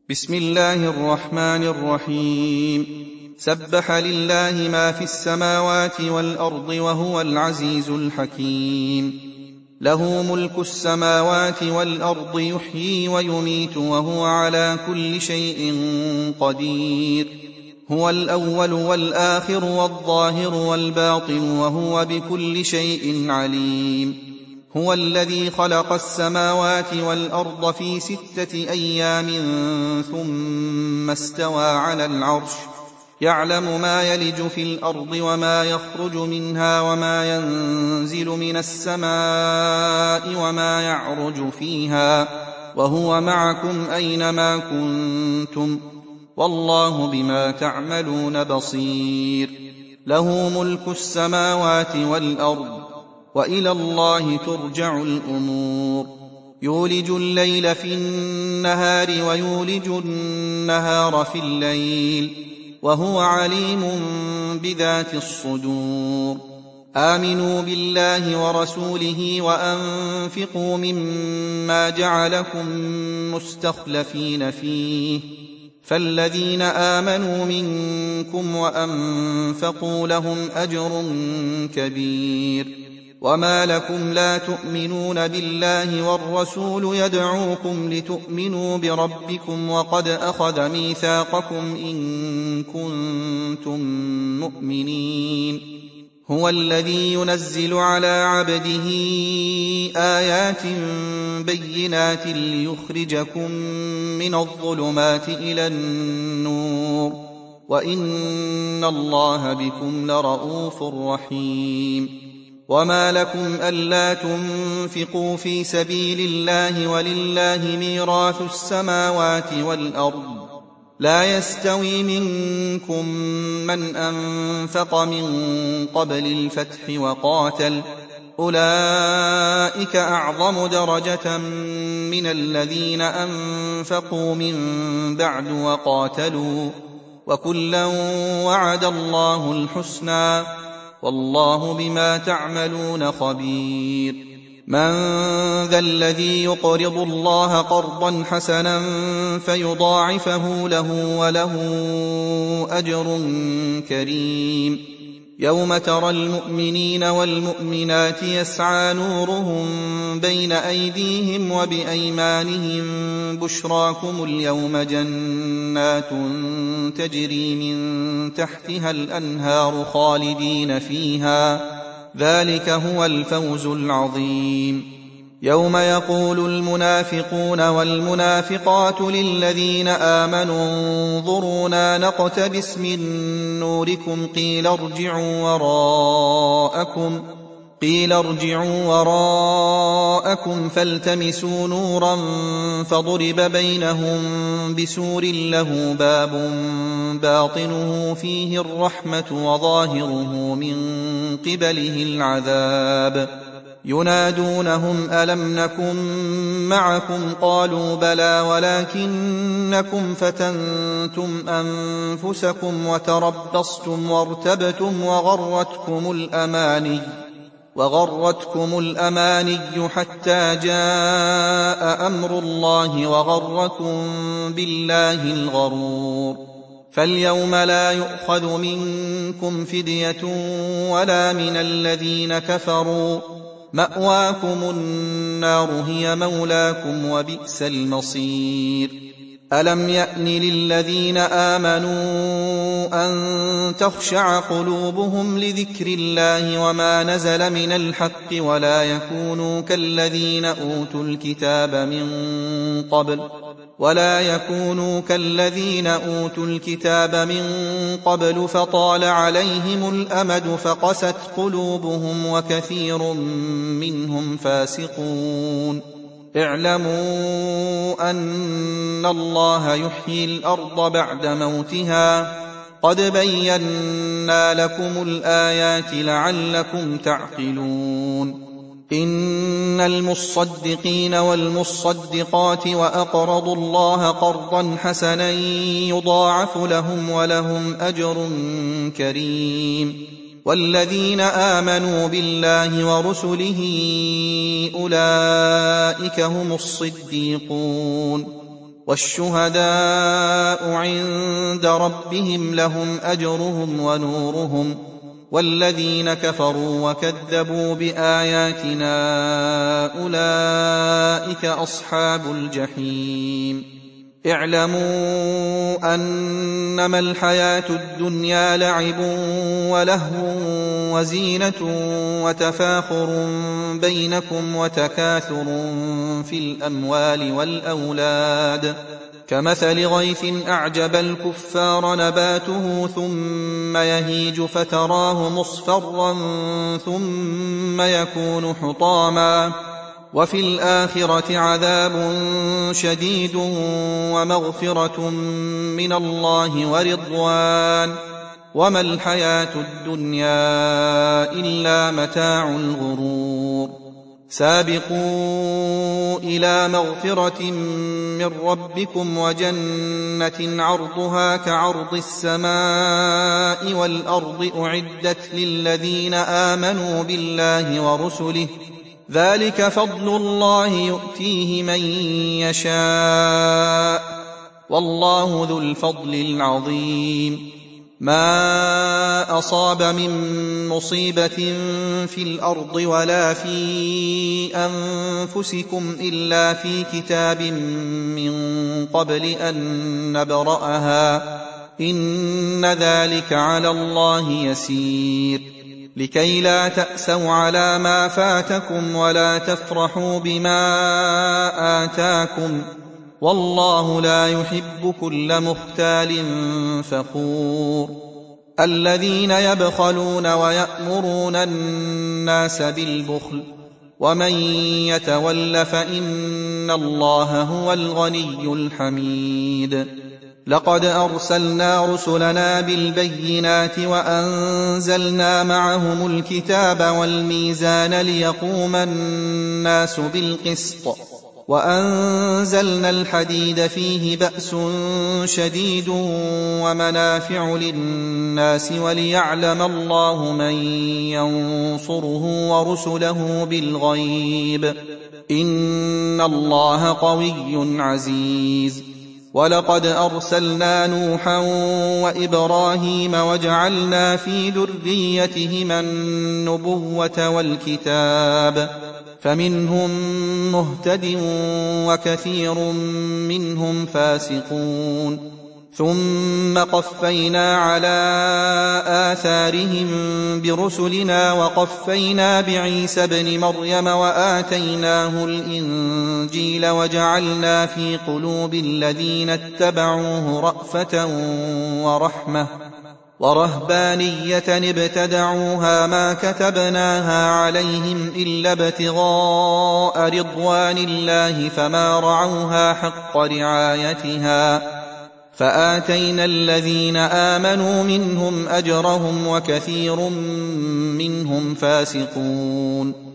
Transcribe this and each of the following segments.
بسم الله الرحمن الرحيم. سبح لله ما في السماوات والأرض وهو العزيز الحكيم. له ملك السماوات والأرض يحيي ويميت وهو على كل شيء قدير. هو الأول والآخر والظاهر والباطن وهو بكل شيء عليم. هو الذي خلق السماوات والأرض في 6 أيام ثم استوى على العرش، يعلم ما يلج في الأرض وما يخرج منها وما ينزل من السماء وما يعرج فيها، وهو معكم أينما كنتم، والله بما تعملون بصير. له ملك السماوات والأرض وإلى الله ترجع الأمور. يولج الليل في النهار ويولج النهار في الليل وهو عليم بذات الصدور. آمنوا بالله ورسوله وأنفقوا مما جعلكم مستخلفين فيه، فالذين آمنوا منكم وأنفقوا لهم أجر كبير. وما لكم لا تؤمنون بالله والرسول يدعوكم لتؤمنوا بربكم وقد أخذ ميثاقكم إن كنتم مؤمنين. هو الذي ينزل على عبده آيات بينات ليخرجكم من الظلمات إلى النور، وإن الله بكم لرءوف رحيم. وما لكم ألا تنفقوا في سبيل الله ولله ميراث السماوات والأرض، لا يستوي منكم من أنفق من قبل الفتح وقاتل، أولئك أعظم درجة من الذين أنفقوا من بعد وقاتلوا، وكلا وعد الله الحسنى، والله بما تعملون خبير. من ذا الذي يقرض الله قرضا حسنا فيضاعفه له وله أجر كريم. يوم ترى المؤمنين والمؤمنات يسعى نورهم بين أيديهم وبأيمانهم، بشراكم اليوم جنات تجري من تحتها الأنهار خالدين فيها، ذلك هو الفوز العظيم. يوم يقول المنافقون والمنافقات للذين آمنوا انظرونا نقتبس من نوركم قيل ارجعوا وراءكم فالتمسوا نورا فضرب بينهم بسور له باب باطنه فيه الرحمة وظاهره من قبله العذاب. ينادونهم ألم نكن معكم قالوا بلى ولكنكم فتنتم أنفسكم وتربصتم وارتبتم وغرتكم الأماني حتى جاء أمر الله وغركم بالله الغرور. فاليوم لا يؤخذ منكم فدية ولا من الذين كفروا، مأواكم النار هي مولاكم وبئس المصير. ألم يأن للذين آمنوا أن تخشع قلوبهم لذكر الله وما نزل من الحق ولا يكونوا كالذين أوتوا الكتاب من قبل فطال عليهم الأمد فقست قلوبهم وكثير منهم فاسقون. اعلموا أن الله يحيي الأرض بعد موتها، قد بينا لكم الآيات لعلكم تعقلون. إن المصدقين والمصدقات وأقرضوا الله قرضا حسنا يضاعف لهم ولهم أجر كريم. والذين آمنوا بالله ورسله أولئك هم الصديقون، والشهداء عند ربهم لهم أجرهم ونورهم والذين كفروا وكذبوا بآياتنا أولئك أصحاب الجحيم اعلموا أنما الحياة الدنيا لعب ولهو وزينة وتفاخر بينكم وتكاثر في الأموال والأولاد كمثل غيث أعجب الكفار نباته ثم يهيج فتراه مصفرا ثم يكون حطاما وفي الآخرة عذاب شديد ومغفرة من الله ورضوان وما الحياة الدنيا إلا متاع الغرور سابقوا إلى مغفرة من ربكم وجنة عرضها كعرض السماء والأرض أعدت للذين آمنوا بالله ورسله ذلك فضل الله يؤتيه من يشاء والله ذو الفضل العظيم ما أصاب من مصيبة في الأرض ولا في أنفسكم إلا في كتاب من قبل أن نبرأها إن ذلك على الله يسير لكي لا تأسوا على ما فاتكم ولا تفرحوا بما آتاكم والله لا يحب كل مختال فخور الذين يبخلون ويأمرون الناس بالبخل ومن يتول فإن الله هو الغني الحميد لقد أرسلنا رسلنا بالبينات وأنزلنا معهم الكتاب والميزان ليقوم الناس بالقسط وأنزلنا الحديد فيه بأس شديد ومنافع للناس وليعلم الله من ينصره ورسله بالغيب إن الله قوي عزيز ولقد أرسلنا نوحا وإبراهيم وجعلنا في ذريتهما النبوة والكتاب فمنهم مهتد وكثير منهم فاسقون ثم قفينا على آثارهم برسلنا وقفينا بعيسى ابن مريم وآتيناه الإنجيل وجعلنا في قلوب الذين اتبعوه رأفة ورحمة ورهبانية ابتدعوها ما كتبناها عليهم إلا ابتغاء رضوان الله فما رعوها حق رعايتها فآتينا الذين آمنوا منهم أجرهم وكثير منهم فاسقون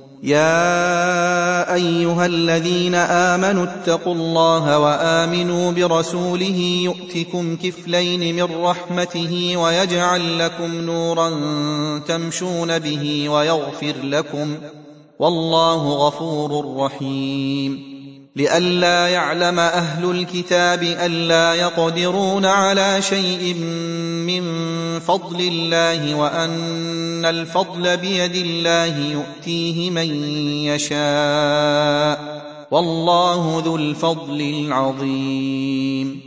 يا أيها الذين آمنوا اتقوا الله وآمنوا برسوله يؤتكم كفلين من رحمته ويجعل لكم نورا تمشون به ويغفر لكم والله غفور رحيم لئلا يعلم أهل الكتاب ألا يقدرون على شيء من فضل الله وأن الفضل بيد الله يؤتيه من يشاء والله ذو الفضل العظيم